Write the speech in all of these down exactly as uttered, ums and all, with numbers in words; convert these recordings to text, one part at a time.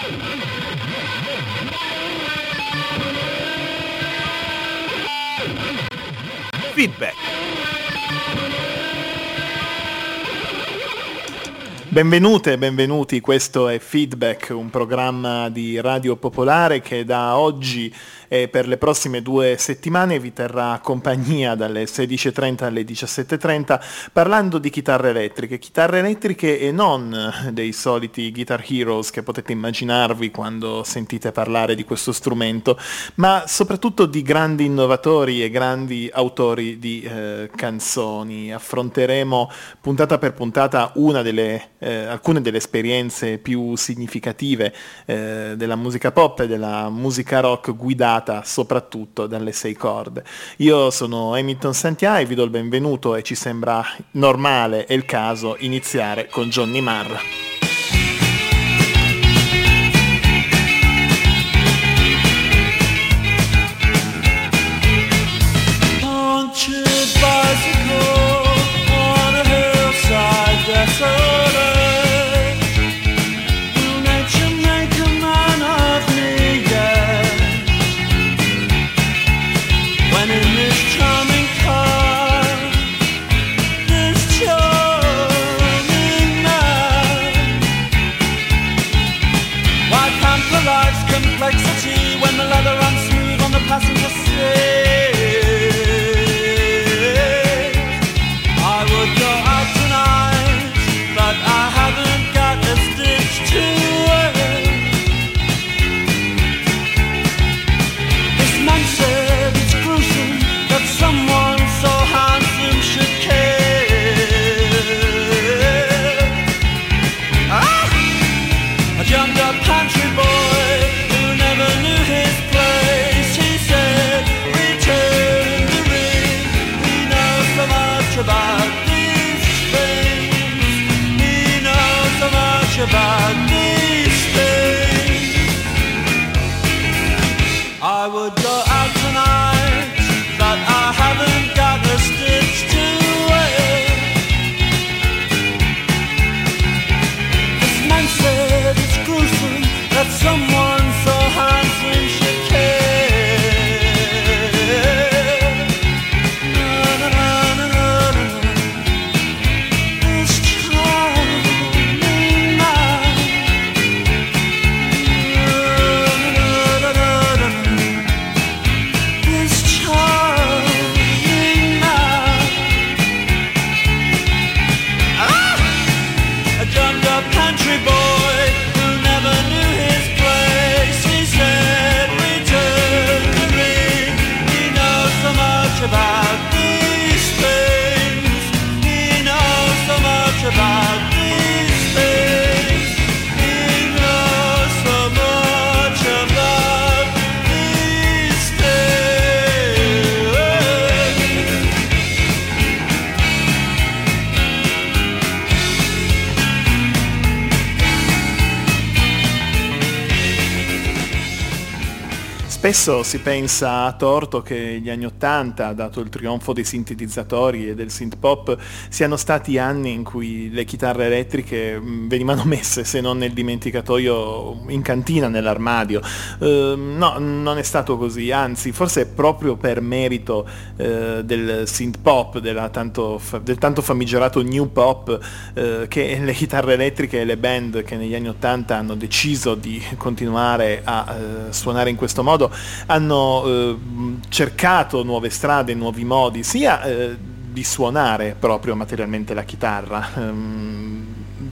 Feedback. Benvenute e benvenuti, questo è Feedback, un programma di Radio Popolare che da oggi e per le prossime due settimane vi terrà compagnia dalle sedici e trenta alle diciassette e trenta parlando di chitarre elettriche, chitarre elettriche e non dei soliti Guitar Heroes che potete immaginarvi quando sentite parlare di questo strumento, ma soprattutto di grandi innovatori e grandi autori di eh, canzoni. Affronteremo puntata per puntata una delle Eh, alcune delle esperienze più significative eh, della musica pop e della musica rock guidata soprattutto dalle sei corde. Io sono Hamilton Santia e vi do il benvenuto e ci sembra normale e il caso iniziare con Johnny Marr. Spesso si pensa a torto che gli anni Ottanta, dato il trionfo dei sintetizzatori e del synth pop, siano stati anni in cui le chitarre elettriche venivano messe, se non nel dimenticatoio, in cantina, nell'armadio. Uh, no, non è stato così, anzi, forse è proprio per merito uh, del synth pop, della tanto fa- del tanto famigerato new pop, uh, che le chitarre elettriche e le band che negli anni Ottanta hanno deciso di continuare a uh, suonare in questo modo hanno eh, cercato nuove strade, nuovi modi, sia eh, di suonare proprio materialmente la chitarra, ehm,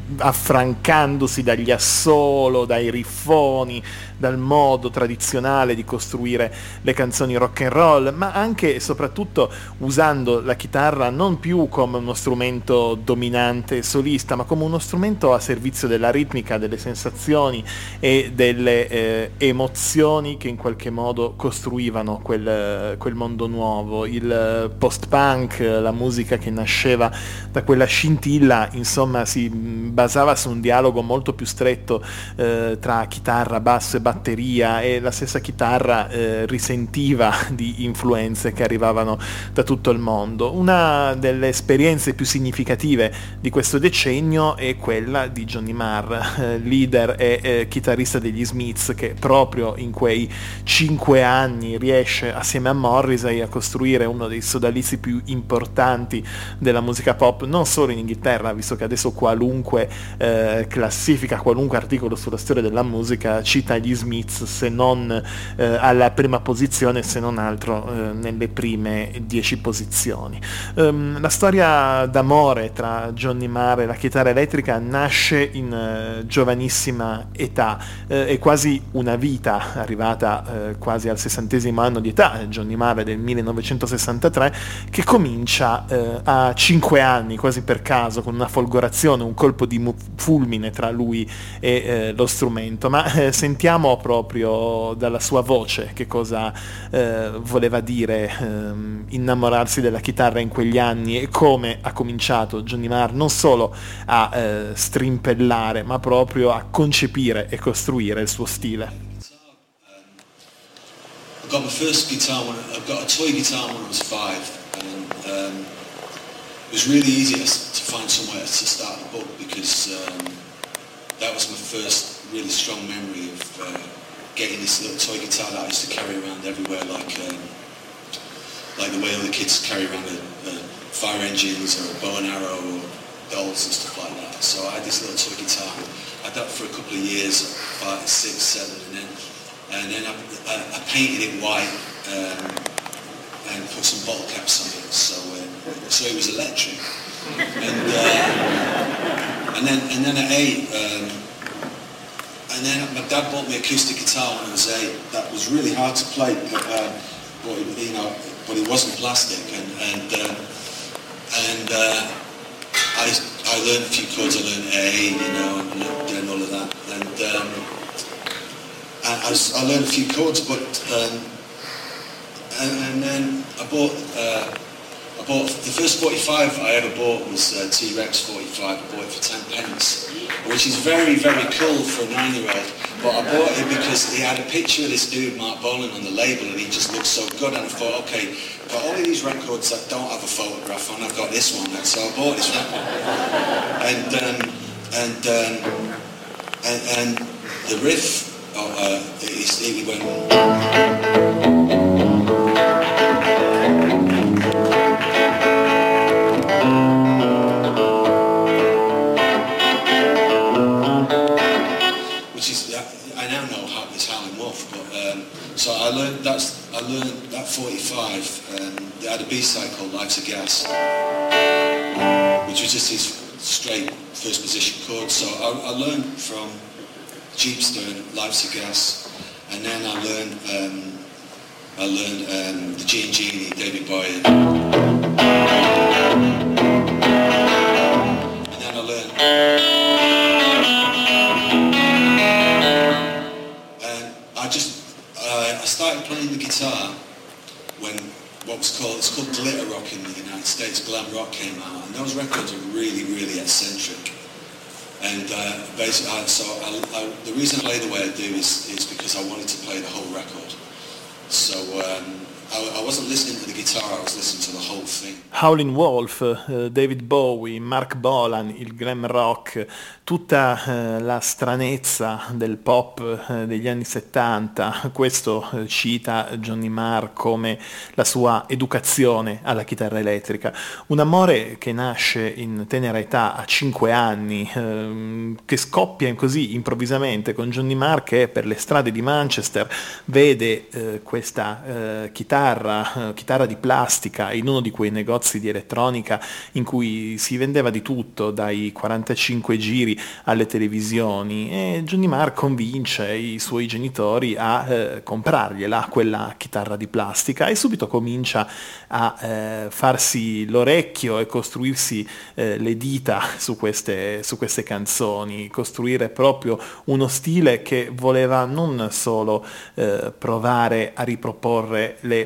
affrancandosi dagli assolo, dai riffoni, dal modo tradizionale di costruire le canzoni rock and roll, ma anche e soprattutto usando la chitarra non più come uno strumento dominante e solista, ma come uno strumento a servizio della ritmica, delle sensazioni e delle eh, emozioni che in qualche modo costruivano quel, quel mondo nuovo. Il post-punk, la musica che nasceva da quella scintilla, insomma, si basava basava su un dialogo molto più stretto eh, tra chitarra, basso e batteria, e la stessa chitarra eh, risentiva di influenze che arrivavano da tutto il mondo. Una delle esperienze più significative di questo decennio è quella di Johnny Marr, eh, leader e eh, chitarrista degli Smiths, che proprio in quei cinque anni riesce assieme a Morrissey a costruire uno dei sodalizi più importanti della musica pop, non solo in Inghilterra, visto che adesso qualunque eh, classifica, qualunque articolo sulla storia della musica cita gli Smiths, se non eh, alla prima posizione, se non altro eh, nelle prime dieci posizioni. Um, la storia d'amore tra Johnny Marr e la chitarra elettrica nasce in uh, giovanissima età, uh, è quasi una vita, arrivata uh, quasi al sessantesimo anno di età. Johnny Marr è del millenovecentosessantatré, che comincia uh, a cinque anni, quasi per caso, con una folgorazione, un colpo di mu- fulmine tra lui e uh, lo strumento, ma uh, sentiamo proprio dalla sua voce che cosa uh, voleva dire um, innamorarsi della chitarra in quegli anni e come ha cominciato Johnny Marr non solo a eh, strimpellare, ma proprio a concepire e costruire il suo stile. I got my first guitar when I got a toy guitar when I was five, and um, it was really easy to, to find somewhere to start a book, because um, that was my first really strong memory of uh, getting this little toy guitar that I used to carry around everywhere, like um, like the way other kids carry around the, the fire engines or a bow and arrow or dolls and stuff like that. So I had this little toy guitar. I had that for a couple of years, five, six, seven, and then and then I, I, I painted it white um, and put some bottle caps on it, so uh, so it was electric. And uh, and then and then at eight, um, and then my dad bought me an acoustic guitar when I was eight. That was really hard to play, but, uh, but you know. But it wasn't plastic, and and uh, and uh, I I learned a few chords. I learned A, you know, and, and all of that, and um, and I, was, I learned a few chords. But um, and, and then I bought uh, I bought the first forty-five I ever bought was uh, T-Rex forty-five. I bought it for ten pence, which is very very cool for a nine-year-old. But I bought it because he had a picture of this dude, Mark Bolan, on the label, and he just looked so good. And I thought, okay, I've got all of these records that don't have a photograph on. I've got this one, so I bought this record. And um, and, um, and and the riff, oh, uh, it, it went. So I learned that's I learned that forty-five. Um, they had a B-side called Lights of Gas, which was just his straight first position chords. So I, I learned from Jeepster and Lights of Gas, and then I learned um, I learned um, the Gene Genie, David Bowie, and then I learned. And I just. Uh, I started playing the guitar when what was called, it's called glitter rock in the United States, glam rock came out, and those records are really, really eccentric. And uh, basically, I, so I, I, the reason I play the way I do is, is because I wanted to play the whole record. So um, I, I wasn't listening to the guitar, I was listening to the whole thing. Howlin' Wolf, uh, David Bowie, Mark Bolan, il glam rock, tutta uh, la stranezza del pop uh, degli anni settanta. Questo uh, cita Johnny Marr come la sua educazione alla chitarra elettrica. Un amore che nasce in tenera età, a cinque anni, uh, che scoppia così improvvisamente con Johnny Marr, che per le strade di Manchester vede uh, questa uh, chitarra, uh, chitarra di plastica in uno di quei negozi di elettronica in cui si vendeva di tutto, dai quarantacinque giri alle televisioni, e Johnny Marr convince i suoi genitori a eh, comprargliela quella chitarra di plastica, e subito comincia a eh, farsi l'orecchio e costruirsi eh, le dita su queste, su queste canzoni, costruire proprio uno stile che voleva non solo eh, provare a riproporre le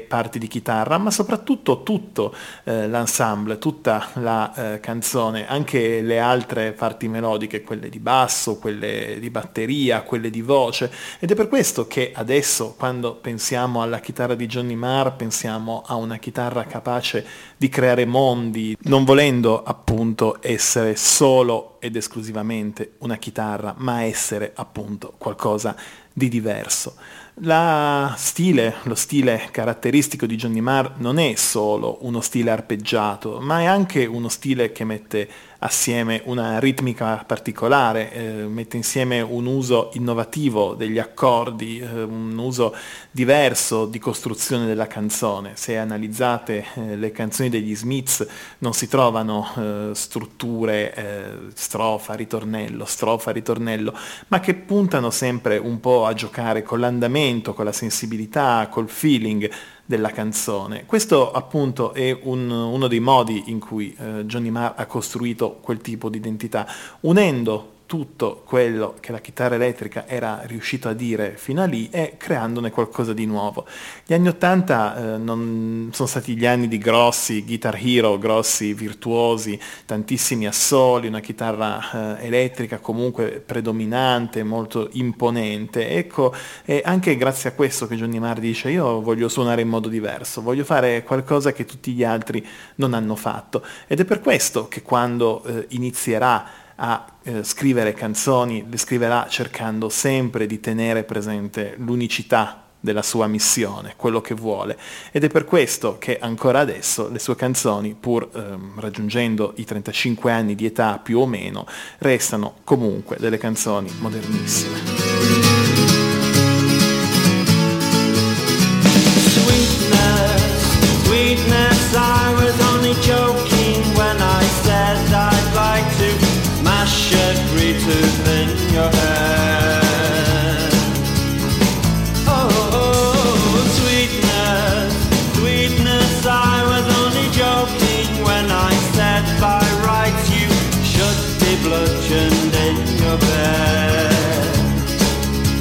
parti di chitarra, ma soprattutto tutto eh, l'ensemble, tutta la eh, canzone, anche le altre parti melodiche, quelle di basso, quelle di batteria, quelle di voce, ed è per questo che adesso, quando pensiamo alla chitarra di Johnny Marr, pensiamo a una chitarra capace di creare mondi, non volendo appunto essere solo ed esclusivamente una chitarra, ma essere appunto qualcosa di diverso. La stile, lo stile caratteristico di Johnny Marr non è solo uno stile arpeggiato, ma è anche uno stile che mette assieme una ritmica particolare, eh, mette insieme un uso innovativo degli accordi, eh, un uso diverso di costruzione della canzone. Se analizzate eh, le canzoni degli Smiths non si trovano eh, strutture eh, strofa, ritornello, strofa, ritornello, ma che puntano sempre un po' a giocare con l'andamento, con la sensibilità, col feeling della canzone. Questo appunto è un, uno dei modi in cui eh, Johnny Marr ha costruito quel tipo di identità, unendo tutto quello che la chitarra elettrica era riuscito a dire fino a lì e creandone qualcosa di nuovo. Gli anni ottanta eh, non sono stati gli anni di grossi guitar hero, grossi virtuosi, tantissimi assoli, una chitarra eh, elettrica comunque predominante, molto imponente. Ecco, è anche grazie a questo che Johnny Marr dice: io voglio suonare in modo diverso, voglio fare qualcosa che tutti gli altri non hanno fatto. Ed è per questo che quando eh, inizierà a eh, scrivere canzoni, le scriverà cercando sempre di tenere presente l'unicità della sua missione, quello che vuole. Ed è per questo che ancora adesso le sue canzoni, pur ehm, raggiungendo i trentacinque anni di età più o meno, restano comunque delle canzoni modernissime. Sweetness, sweetness, I was only joking when I said I'd like to mash a tree tooth in your head. Oh, oh, sweetness, sweetness, I was only joking when I said by rights you should be bludgeoned in your bed.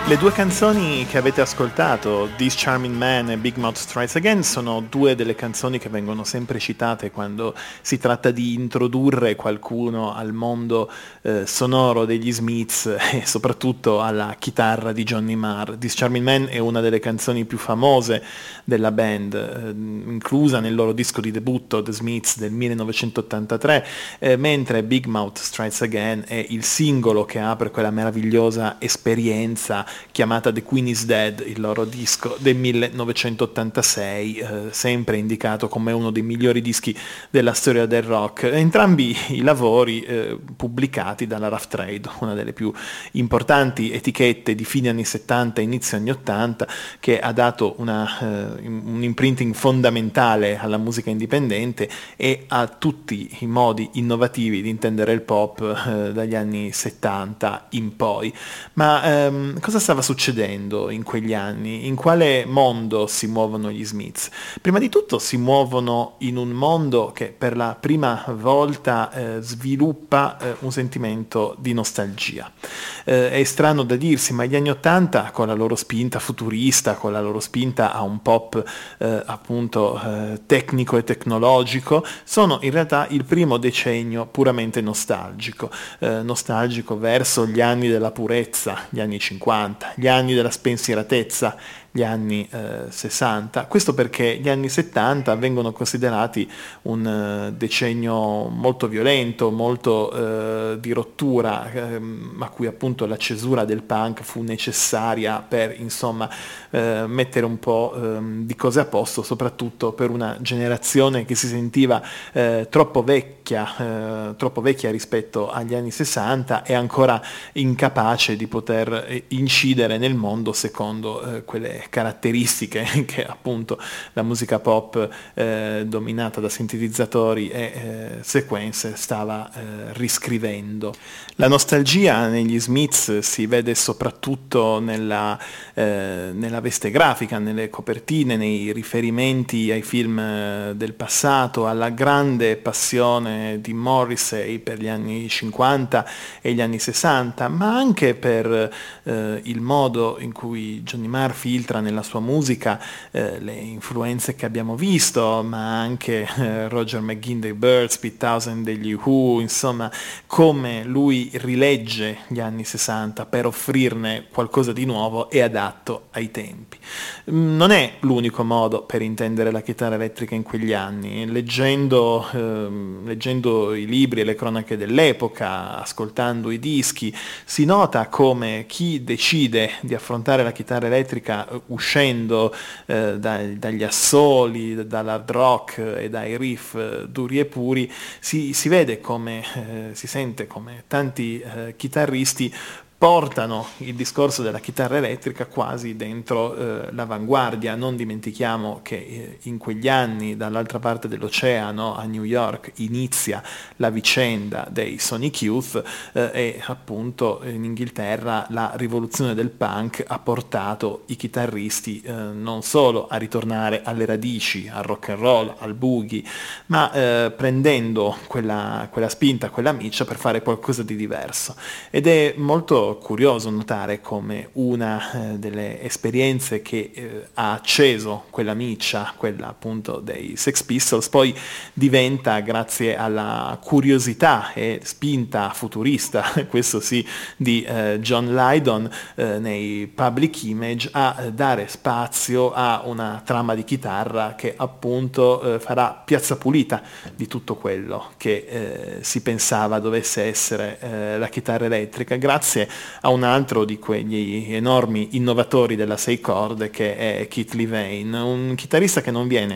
Le due canzoni che avete ascoltato, This Charming Man e Big Mouth Strikes Again, sono due delle canzoni che vengono sempre citate quando si tratta di introdurre qualcuno al mondo eh, sonoro degli Smiths e soprattutto alla chitarra di Johnny Marr. This Charming Man è una delle canzoni più famose della band, eh, inclusa nel loro disco di debutto The Smiths del millenovecentottantatré, eh, mentre Big Mouth Strikes Again è il singolo che apre quella meravigliosa esperienza chiamata The Queen is Dead, il loro disco del millenovecentottantasei, eh, sempre indicato come uno dei migliori dischi della storia del rock. Entrambi i lavori eh, pubblicati dalla Rough Trade, una delle più importanti etichette di fine anni settanta e inizio anni ottanta, che ha dato una, eh, un imprinting fondamentale alla musica indipendente e a tutti i modi innovativi di intendere il pop eh, dagli anni settanta in poi. Ma ehm, cosa stava succedendo in quegli anni? In quale mondo si muovono gli Smiths? Prima di tutto si muovono in un mondo che per la prima volta eh, sviluppa eh, un sentimento di nostalgia. Eh, è strano da dirsi, ma gli anni Ottanta, con la loro spinta futurista, con la loro spinta a un pop eh, appunto eh, tecnico e tecnologico, sono in realtà il primo decennio puramente nostalgico, eh, nostalgico verso gli anni della purezza, gli anni cinquanta, gli anni della spensieratezza, gli anni eh, sessanta. Questo perché gli anni settanta vengono considerati un uh, decennio molto violento, molto uh, di rottura, ehm, a cui appunto la cesura del punk fu necessaria per insomma uh, mettere un po' um, di cose a posto, soprattutto per una generazione che si sentiva uh, troppo vecchia, uh, troppo vecchia rispetto agli anni sessanta e ancora incapace di poter eh, incidere nel mondo secondo uh, quelle caratteristiche che appunto la musica pop eh, dominata da sintetizzatori e eh, sequenze stava eh, riscrivendo. La nostalgia negli Smiths si vede soprattutto nella, eh, nella veste grafica, nelle copertine, nei riferimenti ai film eh, del passato, alla grande passione di Morrissey per gli anni cinquanta e gli anni sessanta, ma anche per eh, il modo in cui Johnny Marr filtra nella sua musica eh, le influenze che abbiamo visto, ma anche eh, Roger McGuinn dei Byrds, Pete Townshend degli Who, insomma come lui rilegge gli anni sessanta per offrirne qualcosa di nuovo e adatto ai tempi. Non è l'unico modo per intendere la chitarra elettrica in quegli anni. Leggendo, ehm, leggendo i libri e le cronache dell'epoca, ascoltando i dischi, si nota come chi decide di affrontare la chitarra elettrica uscendo eh, dai, dagli assoli, dall'hard rock e dai riff eh, duri e puri, si, si vede come, eh, si sente come tanti eh, chitarristi portano il discorso della chitarra elettrica quasi dentro eh, l'avanguardia. Non dimentichiamo che eh, in quegli anni dall'altra parte dell'oceano a New York inizia la vicenda dei Sonic Youth eh, e appunto in Inghilterra la rivoluzione del punk ha portato i chitarristi eh, non solo a ritornare alle radici, al rock and roll, al boogie, ma eh, prendendo quella, quella spinta, quella miccia per fare qualcosa di diverso. Ed è molto curioso notare come una eh, delle esperienze che eh, ha acceso quella miccia, quella appunto dei Sex Pistols, poi diventa, grazie alla curiosità e spinta futurista, questo sì, di eh, John Lydon eh, nei Public Image, a dare spazio a una trama di chitarra che appunto eh, farà piazza pulita di tutto quello che eh, si pensava dovesse essere eh, la chitarra elettrica, grazie a un altro di quegli enormi innovatori della sei corde che è Keith Levane, un chitarrista che non viene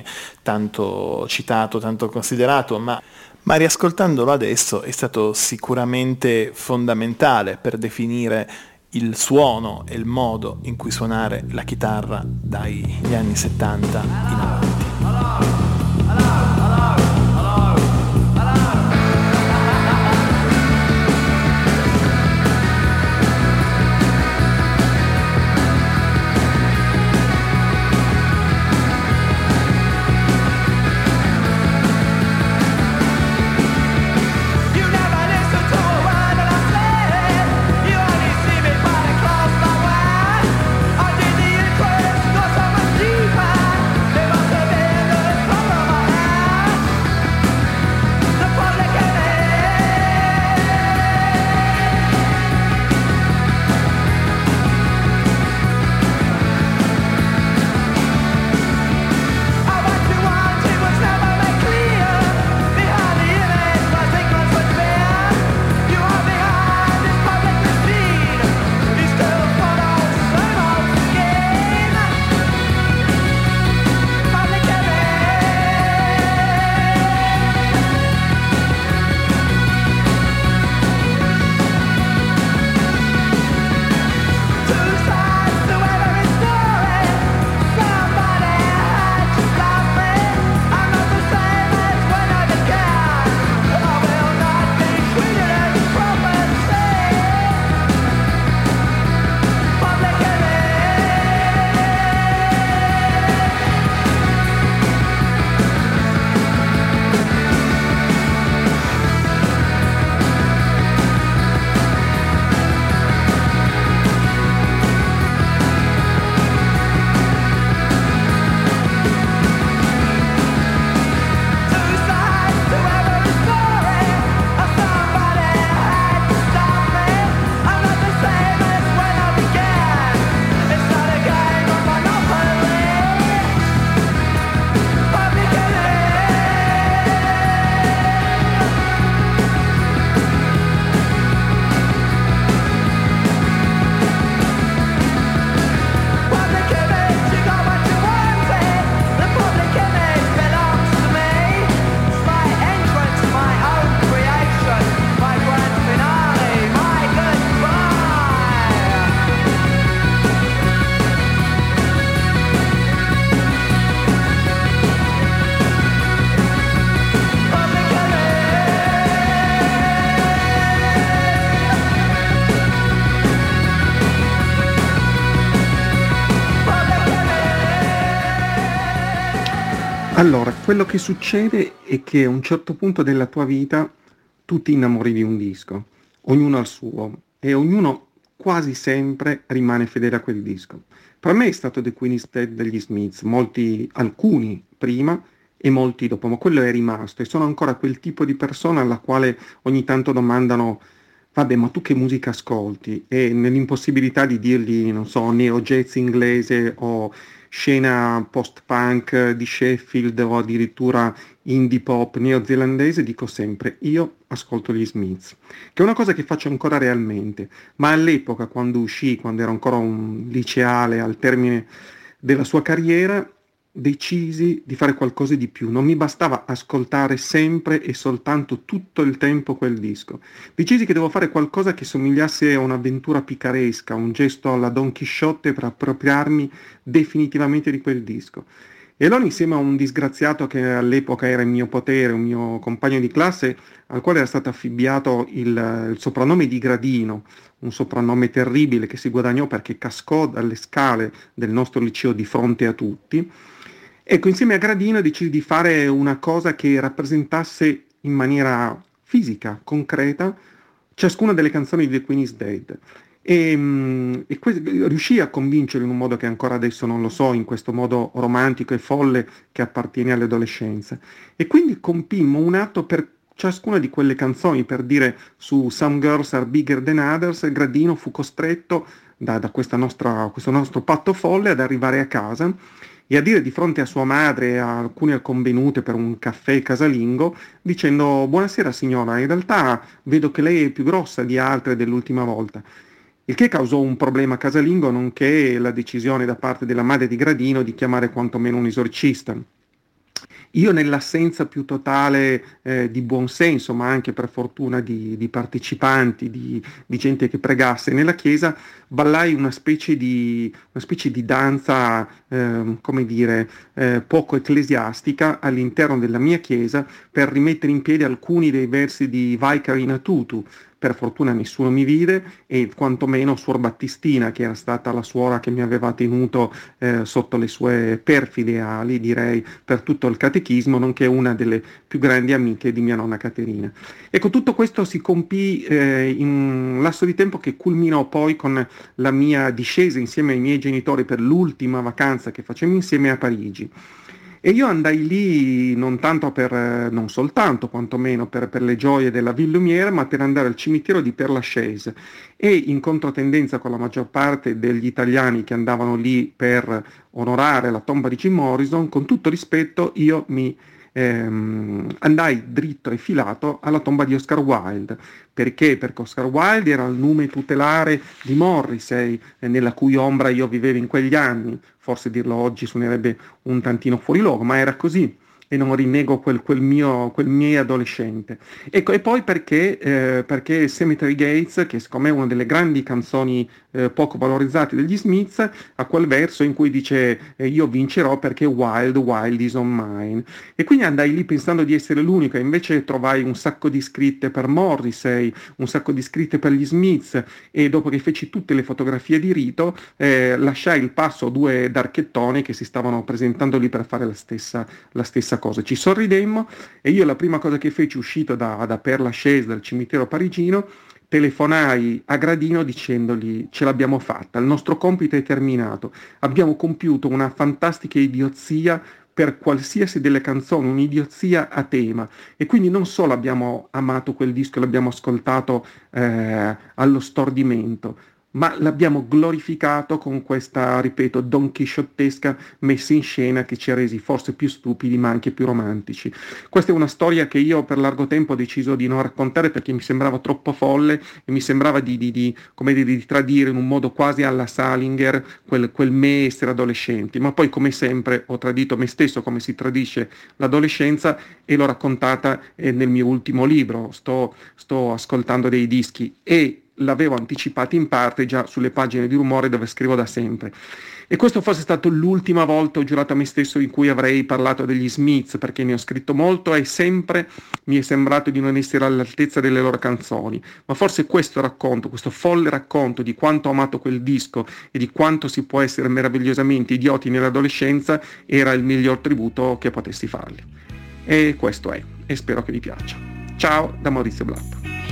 tanto citato, tanto considerato, ma, ma riascoltandolo adesso è stato sicuramente fondamentale per definire il suono e il modo in cui suonare la chitarra dagli anni settanta in avanti. You never listen to a word that I say. You only see me running across my way. Allora, quello che succede è che a un certo punto della tua vita tu ti innamori di un disco, ognuno al suo, e ognuno quasi sempre rimane fedele a quel disco. Per me è stato The Queen is Dead degli Smiths, molti, alcuni prima e molti dopo, ma quello è rimasto e sono ancora quel tipo di persona alla quale ogni tanto domandano: vabbè, ma tu che musica ascolti? E nell'impossibilità di dirgli, non so, neo jazz inglese o scena post-punk di Sheffield o addirittura indie pop neozelandese, dico sempre: io ascolto gli Smiths, che è una cosa che faccio ancora realmente, ma all'epoca, quando uscì, quando ero ancora un liceale al termine della sua carriera, decisi di fare qualcosa di più. Non mi bastava ascoltare sempre e soltanto tutto il tempo quel disco. Decisi che devo fare qualcosa che somigliasse a un'avventura picaresca, un gesto alla Don Chisciotte per appropriarmi definitivamente di quel disco. E allora, insieme a un disgraziato che all'epoca era in mio potere, un mio compagno di classe, al quale era stato affibbiato il, il soprannome di Gradino, un soprannome terribile che si guadagnò perché cascò dalle scale del nostro liceo di fronte a tutti. Ecco, insieme a Gradino decisi di fare una cosa che rappresentasse in maniera fisica, concreta, ciascuna delle canzoni di The Queen is Dead. E, e que- riuscì a convincerlo in un modo che ancora adesso non lo so, in questo modo romantico e folle che appartiene all'adolescenza. E quindi compimmo un atto per ciascuna di quelle canzoni, per dire, su Some Girls Are Bigger Than Others, Gradino fu costretto da, da questa nostra, questo nostro patto folle ad arrivare a casa e a dire di fronte a sua madre e a alcune convenute per un caffè casalingo, dicendo: buonasera signora, in realtà vedo che lei è più grossa di altre dell'ultima volta. Il che causò un problema casalingo, nonché la decisione da parte della madre di Gradino di chiamare quantomeno un esorcista. Io, nell'assenza più totale eh, di buonsenso, ma anche per fortuna di, di partecipanti, di, di gente che pregasse nella chiesa, ballai una specie di, una specie di danza, eh, come dire, eh, poco ecclesiastica all'interno della mia chiesa per rimettere in piedi alcuni dei versi di Vaikarina Tutu. Per fortuna nessuno mi vide, e quantomeno Suor Battistina, che era stata la suora che mi aveva tenuto eh, sotto le sue perfide ali, direi, per tutto il catechismo, nonché una delle più grandi amiche di mia nonna Caterina. Ecco, tutto questo si compì eh, in un lasso di tempo che culminò poi con la mia discesa insieme ai miei genitori per l'ultima vacanza che facemmo insieme a Parigi. E io andai lì non tanto per, non soltanto quantomeno per, per le gioie della Ville Lumière, ma per andare al cimitero di Père Lachaise, e in controtendenza con la maggior parte degli italiani che andavano lì per onorare la tomba di Jim Morrison, con tutto rispetto io mi ehm, andai dritto e filato alla tomba di Oscar Wilde. Perché? Perché Oscar Wilde era il nume tutelare di Morrissey, eh, nella cui ombra io vivevo in quegli anni. Forse dirlo oggi suonerebbe un tantino fuori luogo, ma era così, e non rinnego quel, quel mio quel mio adolescente. Ecco, e poi perché, eh, perché Cemetery Gates, che secondo me è una delle grandi canzoni eh, poco valorizzate degli Smiths, ha quel verso in cui dice eh, io vincerò perché Wild, Wild is on mine. E quindi andai lì pensando di essere l'unica, invece trovai un sacco di scritte per Morrissey, un sacco di scritte per gli Smiths, e dopo che feci tutte le fotografie di rito eh, lasciai il passo a due d'archettoni che si stavano presentando lì per fare la stessa, la stessa cosa. Ci sorridemmo e io la prima cosa che feci, uscito da, da Père Lachaise, dal cimitero parigino, telefonai a Gradino dicendogli: ce l'abbiamo fatta, il nostro compito è terminato, abbiamo compiuto una fantastica idiozia per qualsiasi delle canzoni, un'idiozia a tema, e quindi non solo abbiamo amato quel disco e l'abbiamo ascoltato eh, allo stordimento, ma l'abbiamo glorificato con questa, ripeto, donchisciottesca messa in scena che ci ha resi forse più stupidi ma anche più romantici. Questa è una storia che io per largo tempo ho deciso di non raccontare perché mi sembrava troppo folle e mi sembrava di, di, di, come dire, di tradire in un modo quasi alla Salinger quel, quel me essere adolescenti, ma poi come sempre ho tradito me stesso come si tradisce l'adolescenza, e l'ho raccontata eh, nel mio ultimo libro. Sto, sto ascoltando dei dischi e l'avevo anticipato in parte già sulle pagine di Rumore dove scrivo da sempre. E questo fosse stato l'ultima volta, ho giurato a me stesso, in cui avrei parlato degli Smiths, perché ne ho scritto molto e sempre mi è sembrato di non essere all'altezza delle loro canzoni. Ma forse questo racconto, questo folle racconto di quanto ho amato quel disco e di quanto si può essere meravigliosamente idioti nell'adolescenza, era il miglior tributo che potessi fargli. E questo è, e spero che vi piaccia. Ciao da Maurizio Blatto.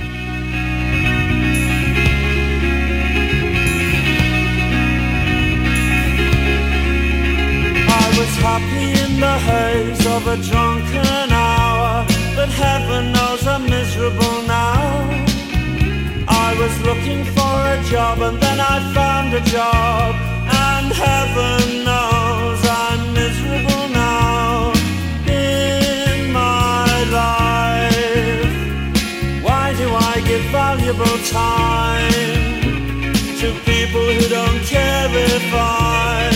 I was happy in the haze of a drunken hour, but heaven knows I'm miserable now. I was looking for a job and then I found a job, and heaven knows I'm miserable now. In my life, why do I give valuable time to people who don't care if I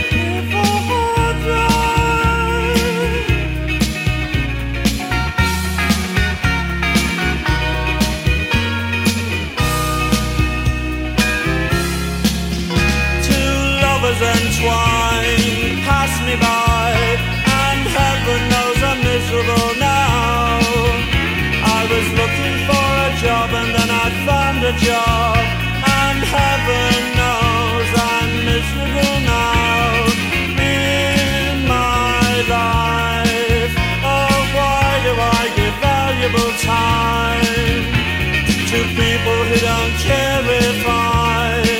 entwine, pass me by, and heaven knows I'm miserable now. I was looking for a job and then I found a job, and heaven knows I'm miserable now. In my life, oh why do I give valuable time to people who don't care if I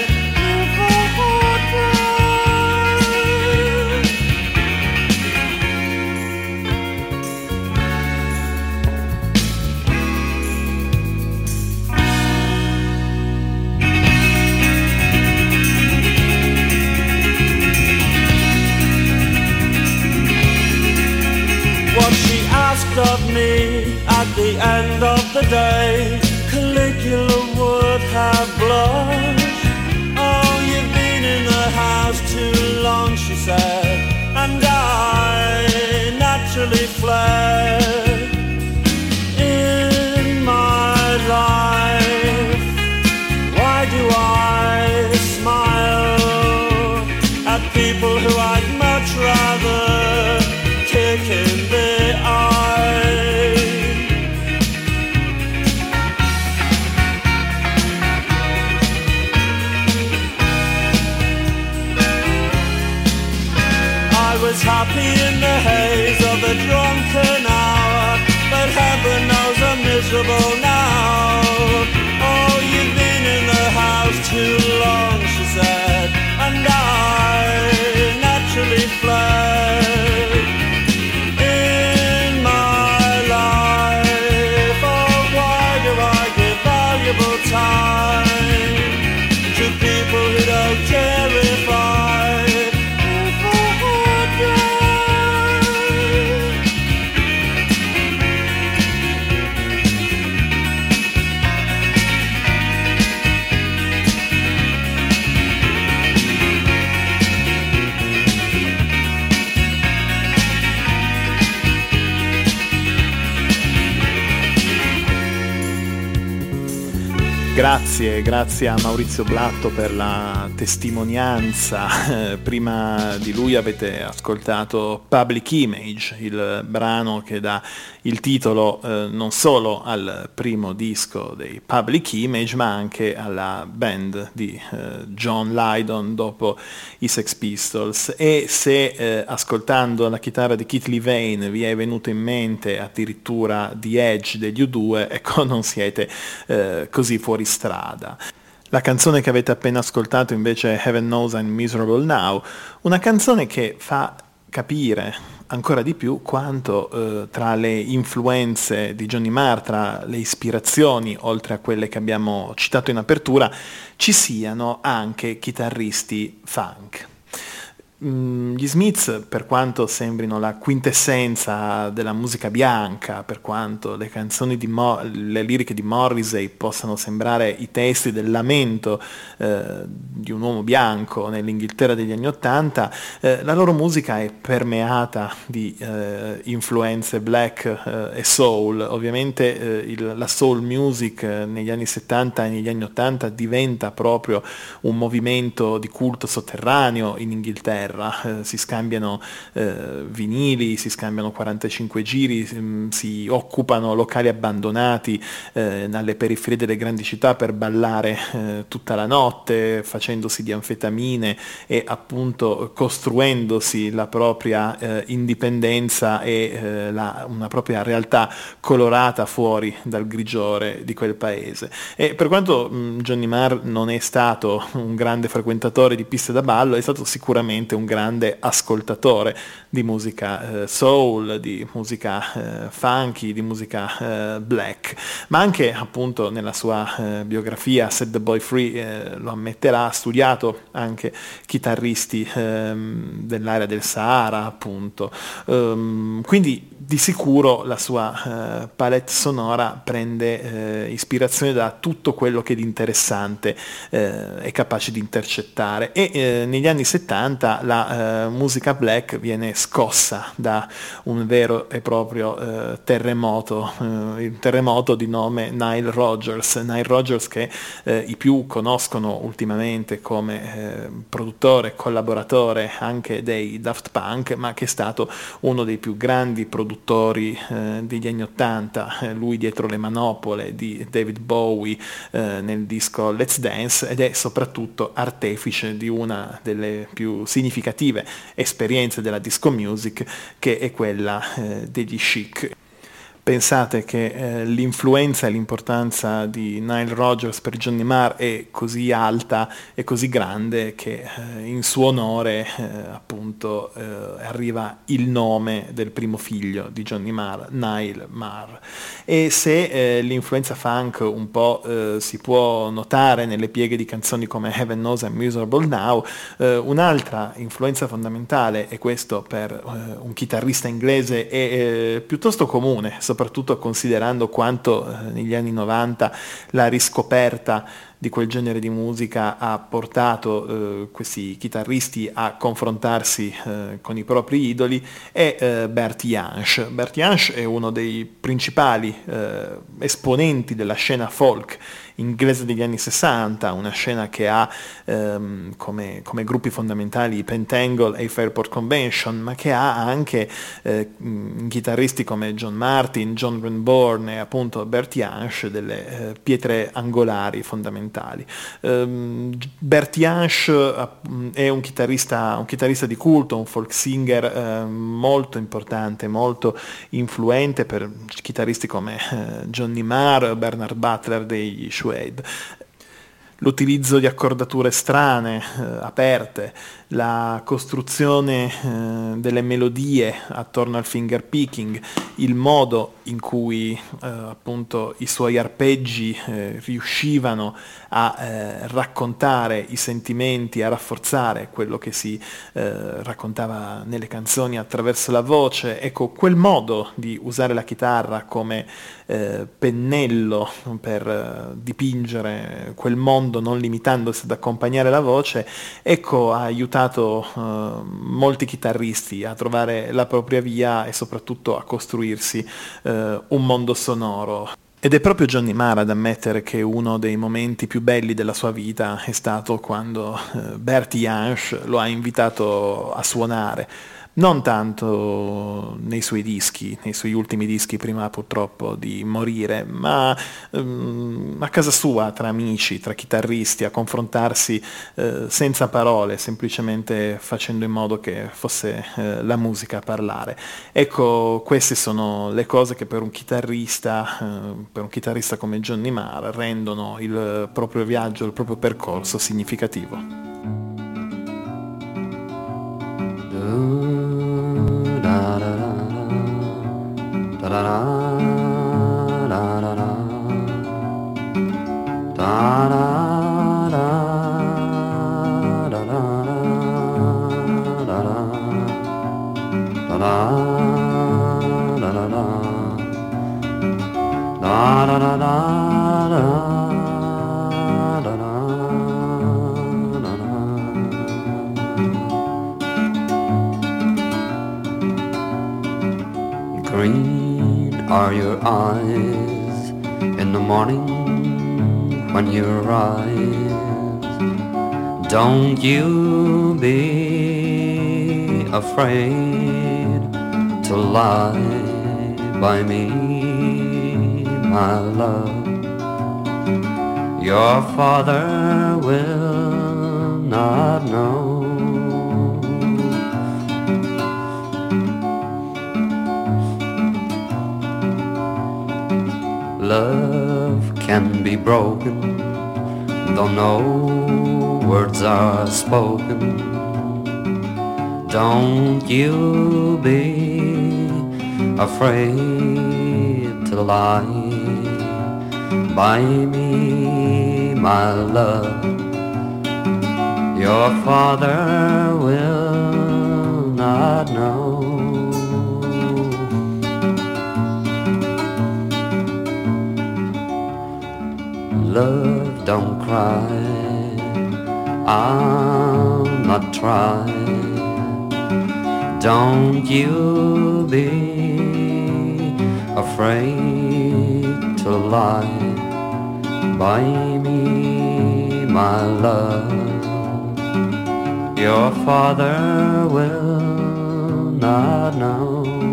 of me at the end of the day, Caligula would have blushed. Oh, you've been in the house too long, she said, and I naturally fled. In my life, why do I smile at people who I'd much rather kick in the eye? Happy in the haze of a drunken hour, but heaven knows I'm miserable now. Oh, you've been in the house too long, she said, and I naturally fled. In my life, oh, why do I give valuable time to people who don't care if I Grazie, grazie a Maurizio Blatto per la testimonianza. Prima di lui avete ascoltato Public Image, il brano che dà il titolo eh, non solo al primo disco dei Public Image, ma anche alla band di eh, John Lydon dopo i Sex Pistols. E se eh, ascoltando la chitarra di Keith Levane vi è venuto in mente addirittura The Edge degli U due, ecco, non siete eh, così fuori strada. La canzone che avete appena ascoltato invece è Heaven Knows I'm Miserable Now, una canzone che fa capire ancora di più quanto eh, tra le influenze di Johnny Marr, tra le ispirazioni, oltre a quelle che abbiamo citato in apertura, ci siano anche chitarristi funk. mh, gli Smiths, per quanto sembrino la quintessenza della musica bianca, per quanto le canzoni di Mo- le liriche di Morrissey possano sembrare i testi del lamento eh, di un uomo bianco nell'Inghilterra degli anni Ottanta, eh, la loro musica è permeata di eh, influenze black eh, e soul. Ovviamente eh, il, la soul music eh, negli anni settanta e negli anni ottanta diventa proprio un movimento di culto sotterraneo in Inghilterra, eh, si scambiano eh, vinili, si scambiano quarantacinque giri, mh, si occupano locali abbandonati eh, alle periferie delle grandi città per ballare eh, tutta la notte, facendosi di anfetamine e appunto costruendosi la propria eh, indipendenza e eh, la, una propria realtà colorata fuori dal grigiore di quel paese. E per quanto mh, Johnny Marr non è stato un grande frequentatore di piste da ballo, è stato sicuramente un grande ascoltatore di musica eh, soul, di musica eh, funky, di musica eh, black, ma anche appunto nella sua eh, biografia Set the Boy Free eh, lo ammetterà, ha studiato anche chitarristi ehm, dell'area del Sahara, appunto. Um, quindi di sicuro la sua eh, palette sonora prende eh, ispirazione da tutto quello che di interessante eh, è capace di intercettare, e eh, negli anni settanta la eh, musica black viene scossa da un vero e proprio eh, terremoto, eh, il terremoto di nome Nile Rodgers. Nile Rodgers, che eh, i più conoscono ultimamente come eh, produttore e collaboratore anche dei Daft Punk, ma che è stato uno dei più grandi produttori eh, degli anni ottanta, eh, lui dietro le manopole di David Bowie eh, nel disco Let's Dance, ed è soprattutto artefice di una delle più significative esperienze della disco music, che è quella eh, degli Chic. Pensate che eh, l'influenza e l'importanza di Nile Rodgers per Johnny Marr è così alta e così grande che eh, in suo onore eh, appunto eh, arriva il nome del primo figlio di Johnny Marr, Nile Marr. E se eh, l'influenza funk un po' eh, si può notare nelle pieghe di canzoni come Heaven Knows I'm Miserable Now, eh, un'altra influenza fondamentale, e questo per eh, un chitarrista inglese è eh, piuttosto comune, soprattutto considerando quanto eh, negli anni novanta la riscoperta di quel genere di musica ha portato eh, questi chitarristi a confrontarsi eh, con i propri idoli, è eh, Bert Jansch. Bert Jansch è uno dei principali eh, esponenti della scena folk inglese degli anni sessanta, una scena che ha ehm, come, come gruppi fondamentali i Pentangle e i Fairport Convention, ma che ha anche eh, chitarristi come John Martin, John Renbourn e appunto Bert Jansch, delle eh, pietre angolari fondamentali. Um, Bert Jansch uh, è un chitarrista, un chitarrista di culto, un folk singer uh, molto importante, molto influente per chitarristi come uh, Johnny Marr, Bernard Butler dei Suede. L'utilizzo di accordature strane, eh, aperte, la costruzione eh, delle melodie attorno al finger picking, il modo in cui eh, appunto i suoi arpeggi eh, riuscivano a eh, raccontare i sentimenti, a rafforzare quello che si eh, raccontava nelle canzoni attraverso la voce. Ecco, quel modo di usare la chitarra come eh, pennello per eh, dipingere quel mondo non limitandosi ad accompagnare la voce, ecco, ha aiutato eh, molti chitarristi a trovare la propria via e soprattutto a costruirsi eh, un mondo sonoro. Ed è proprio Johnny Marr ad ammettere che uno dei momenti più belli della sua vita è stato quando eh, Bert Jansch lo ha invitato a suonare. Non tanto nei suoi dischi, nei suoi ultimi dischi prima purtroppo di morire, ma um, a casa sua, tra amici, tra chitarristi, a confrontarsi eh, senza parole, semplicemente facendo in modo che fosse eh, la musica a parlare. Ecco, queste sono le cose che per un chitarrista, eh, per un chitarrista come Johnny Marr, rendono il proprio viaggio, il proprio percorso significativo. Da da da da da da da da da da are your eyes in the morning when you rise. Don't you be afraid to lie by me, my love. Your father will not know. Love can be broken, though no words are spoken. Don't you be afraid to lie by me, my love. Your father will not know. Love, don't cry, I'll not try. Don't you be afraid to lie by me, my love. Your father will not know.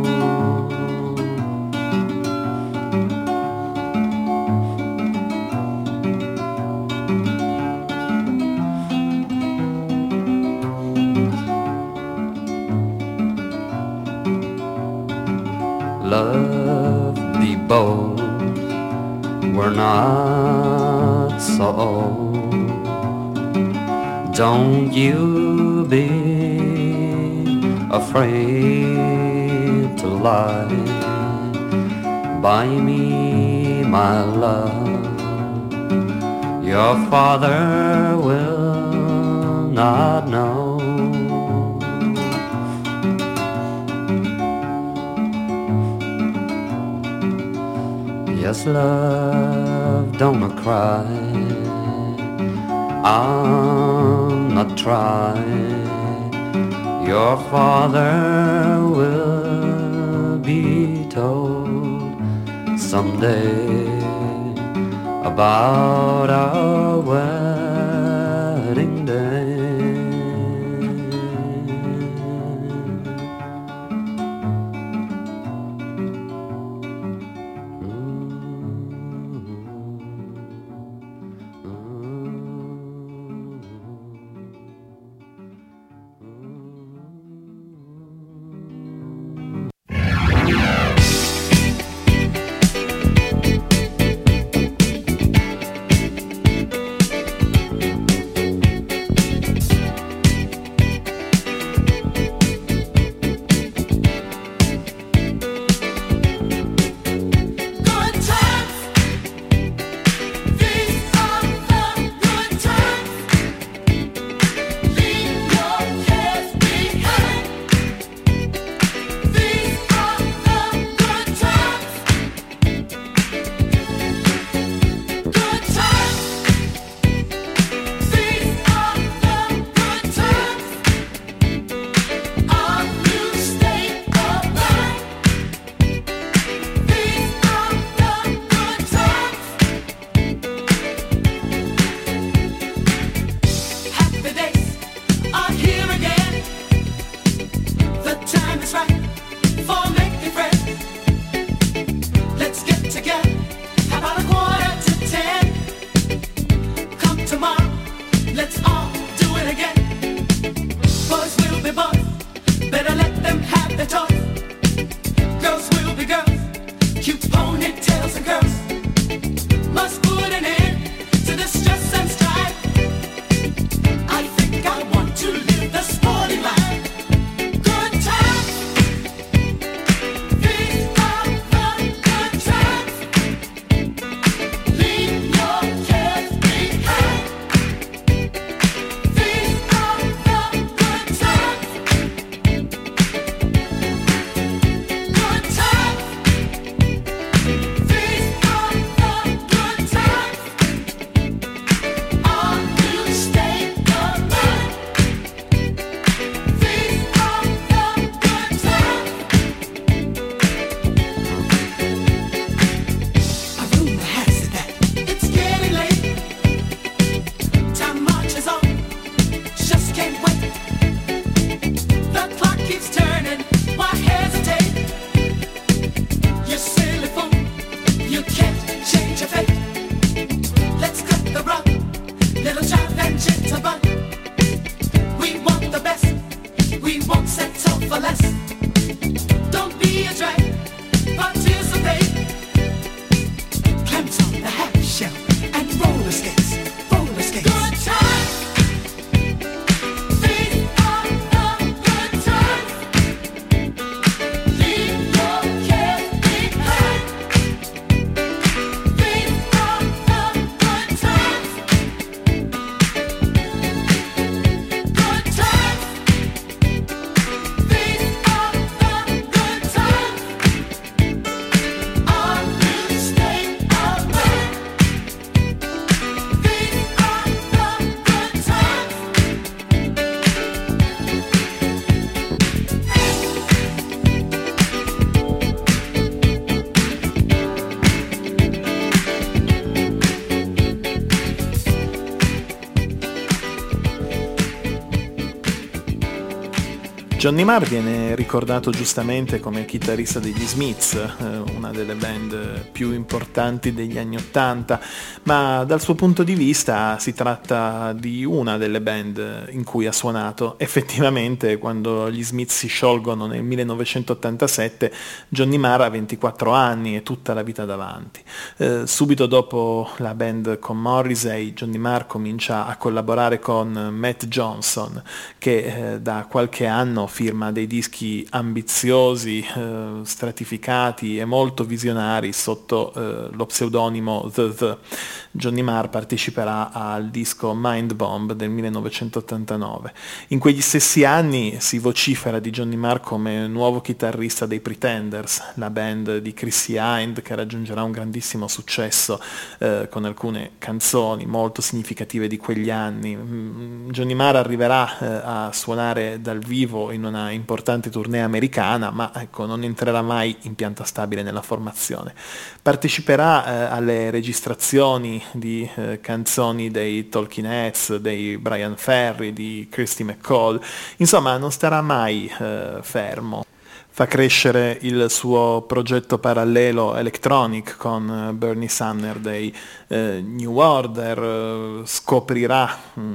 Love, be bold, we're not so old. Don't you be afraid to lie by me, my love. Your father will not know. Yes, love, don't cry, I'll not try. Your father will be told someday about our wedding day. Johnny Marr viene ricordato giustamente come chitarrista degli Smiths, eh, una delle band più importanti degli anni Ottanta, ma dal suo punto di vista si tratta di una delle band in cui ha suonato. Effettivamente, quando gli Smiths si sciolgono nel millenovecentottantasette, Johnny Marr ha ventiquattro anni e tutta la vita davanti. Eh, subito dopo la band con Morrissey, Johnny Marr comincia a collaborare con Matt Johnson, che eh, da qualche anno firma dei dischi ambiziosi, eh, stratificati e molto visionari sotto eh, lo pseudonimo The The. Johnny Marr parteciperà al disco Mind Bomb del millenovecentottantanove. In quegli stessi anni si vocifera di Johnny Marr come nuovo chitarrista dei Pretenders, la band di Chrissie Hynde che raggiungerà un grandissimo successo eh, con alcune canzoni molto significative di quegli anni. Johnny Marr arriverà eh, a suonare dal vivo in una importante tournée americana, ma ecco, non entrerà mai in pianta stabile nella formazione. Parteciperà eh, alle registrazioni di eh, canzoni dei Talking Heads, dei Brian Ferry, di Kirsty MacColl, insomma non starà mai eh, fermo. Fa crescere il suo progetto parallelo Electronic con Bernie Sumner dei eh, New Order, eh, scoprirà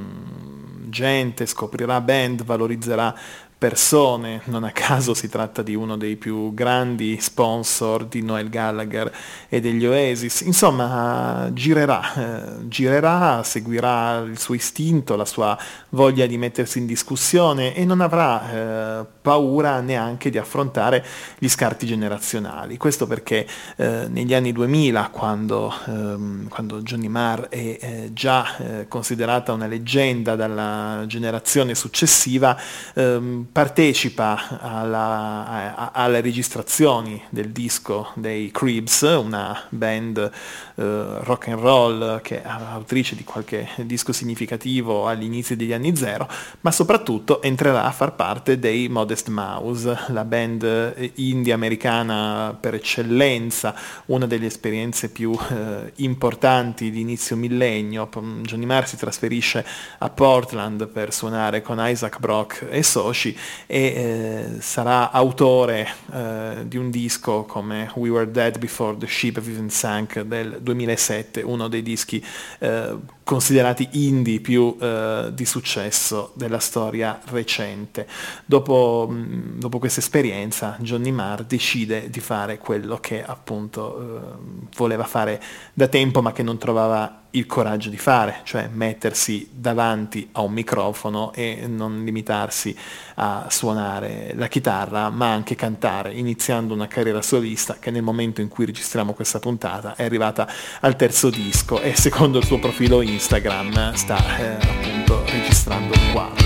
mh, gente, scoprirà band, valorizzerà persone. Non a caso si tratta di uno dei più grandi sponsor di Noel Gallagher e degli Oasis. Insomma, girerà, eh, girerà, seguirà il suo istinto, la sua voglia di mettersi in discussione e non avrà eh, paura neanche di affrontare gli scarti generazionali. Questo perché eh, negli anni duemila, quando, ehm, quando Johnny Marr è eh, già eh, considerata una leggenda dalla generazione successiva, ehm, partecipa alla, a, alle registrazioni del disco dei Creeps, una band eh, rock and roll che è autrice di qualche disco significativo agli inizi degli anni zero, ma soprattutto entrerà a far parte dei Modest Mouse, la band indie americana per eccellenza, una delle esperienze più eh, importanti di inizio millennio. Johnny Marr si trasferisce a Portland per suonare con Isaac Brock e soci e eh, sarà autore eh, di un disco come We Were Dead Before the Ship Even Sank del duemilasette, uno dei dischi eh, considerati indie più eh, di successo della storia recente. Dopo, mh, dopo questa esperienza Johnny Marr decide di fare quello che appunto eh, voleva fare da tempo ma che non trovava il coraggio di fare, cioè mettersi davanti a un microfono e non limitarsi a suonare la chitarra ma anche cantare, iniziando una carriera solista che nel momento in cui registriamo questa puntata è arrivata al terzo disco e secondo il suo profilo Instagram sta eh, appunto registrando il quarto.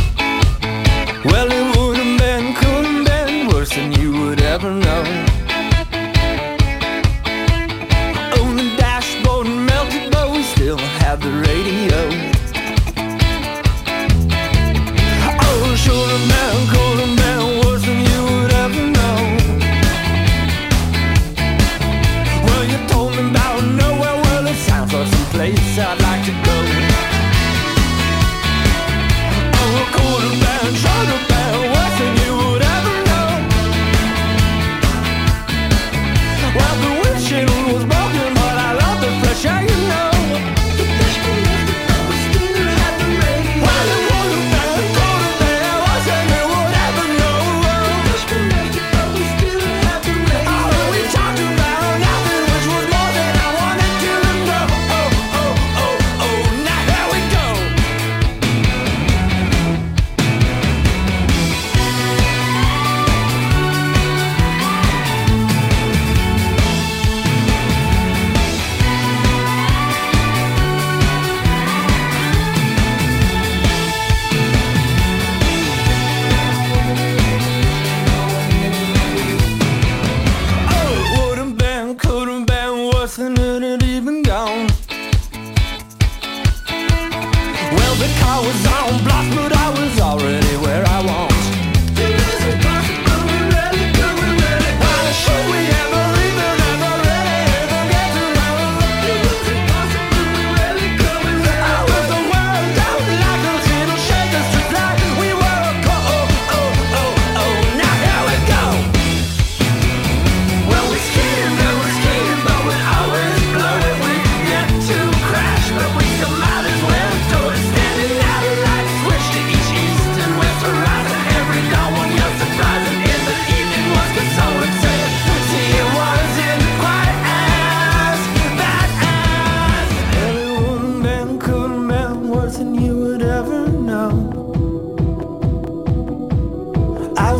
Well, it would have been, could have been worse than you would ever know. On the dashboard and melted bow, we still have the radio. Oh, should have been, could have been worse than you would ever know. Well, you told me about nowhere, well, it sounds like some place I'd like to go. Oh,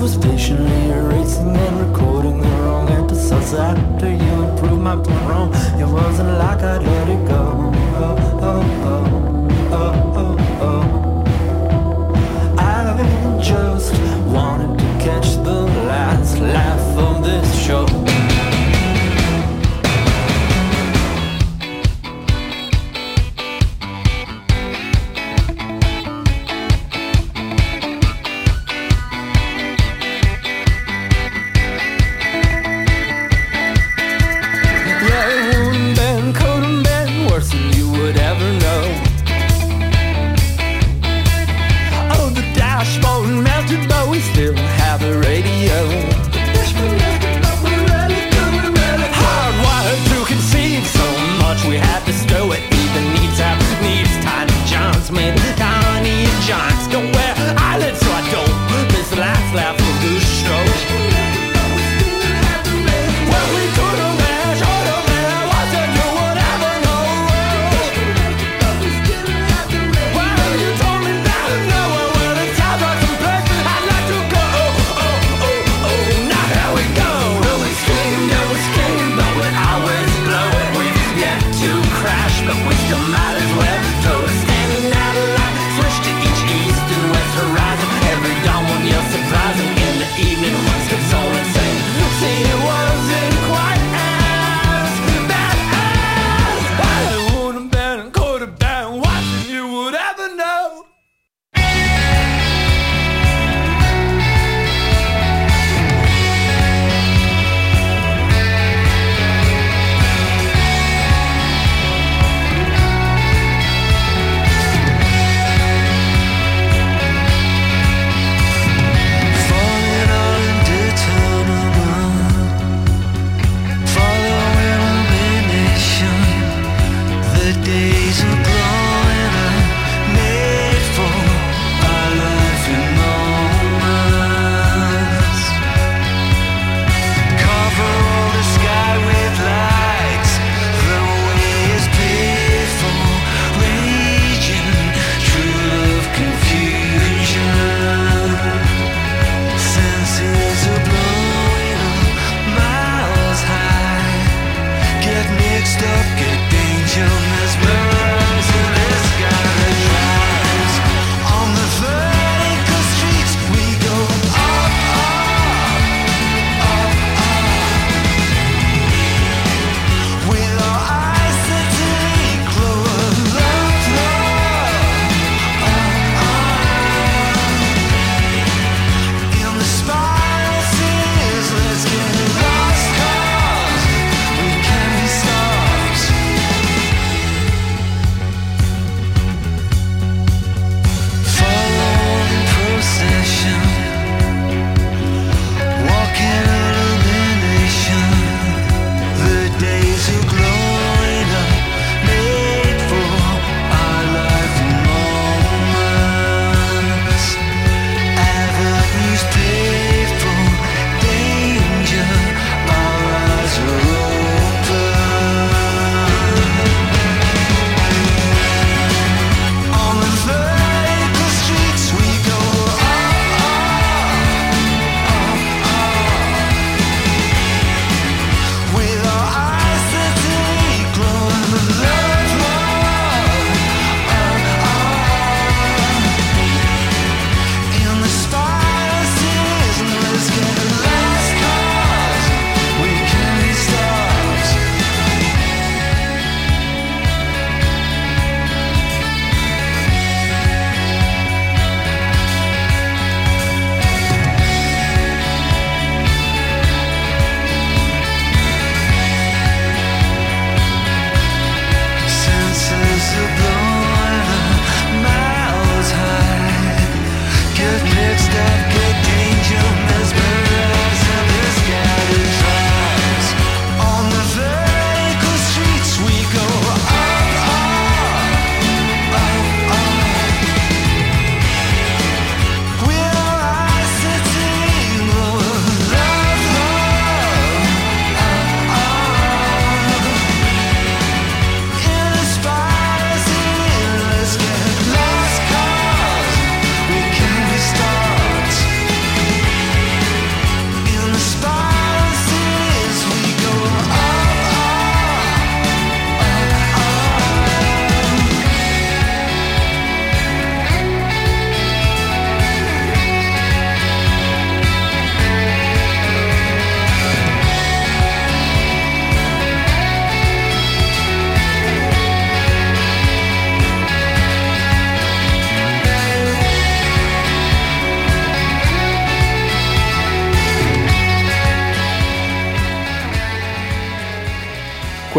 was patiently erasing and recording the wrong episodes after you improved my wrong. It wasn't like I'd let it go. Oh, oh, oh, oh, oh, oh. I just wanted to catch the last laugh of this show. Yeah, it wouldn't been, couldn't been worse than you would ever know.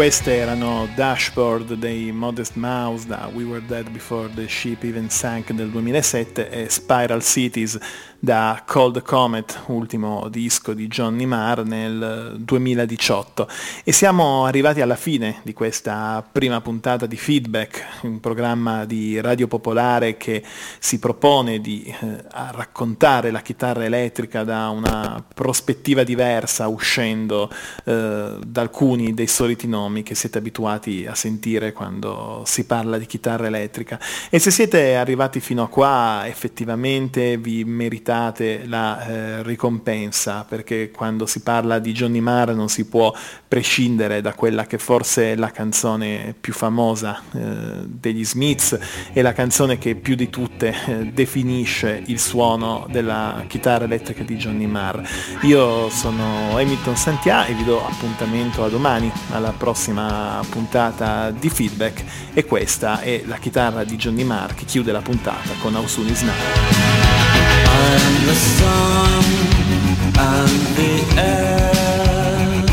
Queste erano Dashboard dei Modest Mouse da We Were Dead Before the Ship Even Sank del duemilasette e Spiral Cities da Cold Comet, ultimo disco di Johnny Marr nel duemiladiciotto. E siamo arrivati alla fine di questa prima puntata di Feedback, un programma di Radio Popolare che si propone di eh, a raccontare la chitarra elettrica da una prospettiva diversa, uscendo eh, da alcuni dei soliti nomi che siete abituati a sentire quando si parla di chitarra elettrica. E se siete arrivati fino a qua, effettivamente vi meritate la eh, ricompensa, perché quando si parla di Johnny Marr non si può prescindere da quella che forse è la canzone più famosa eh, degli Smiths e la canzone che più di tutte eh, definisce il suono della chitarra elettrica di Johnny Marr. Io sono Hamilton Santià e vi do appuntamento a domani alla prossima puntata di Feedback, e questa è la chitarra di Johnny Marr che chiude la puntata con How Soon Is Now. I'm the sun and the air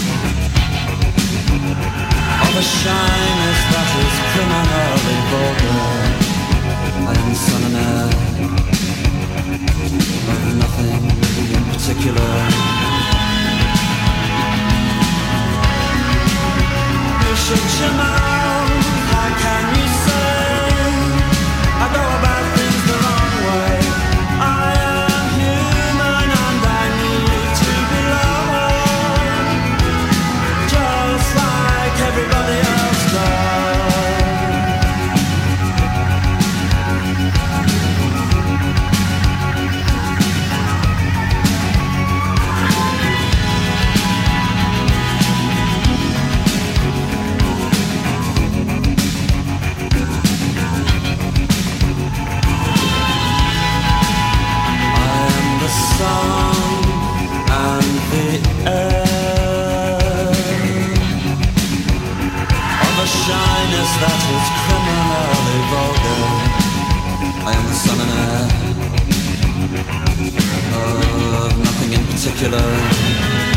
of a shyness that is criminally vulgar. I am the sun and air of nothing in particular. You shut your mouth, how can you say I go about things the wrong way? I am human and I need to be loved, just like everybody else does. Sun and the air of a shyness that is criminally vulgar. I am the sun and air of nothing in particular.